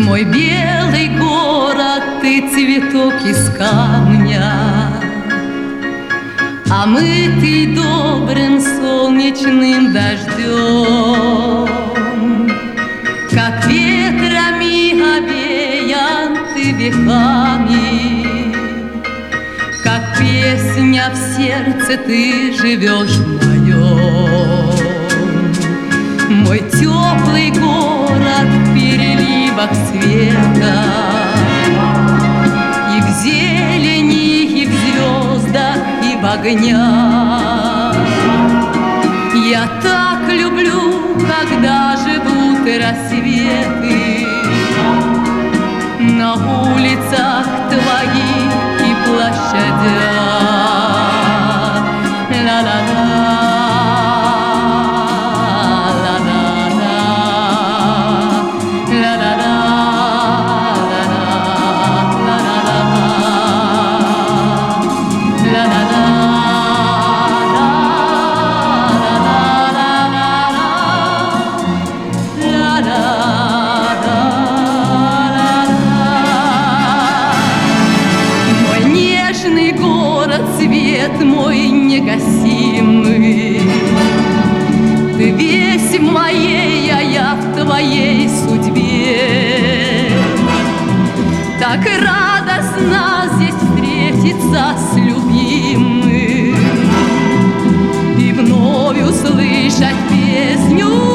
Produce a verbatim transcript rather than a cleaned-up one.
Мой белый город, ты цветок из камня, омытый добрым солнечным дождем. Как ветрами овеян ты веками, как песня в сердце ты живешь моем. Мой теплый город в переливах света, и в зелени, и в звездах, и в огнях. Я так люблю, когда живут рассветы на улицах твоих и площадях. Ла-ла-ла. Свет мой негасимый, ты весь в моей, а я в твоей судьбе. Так радостно здесь встретиться с любимым и вновь услышать песню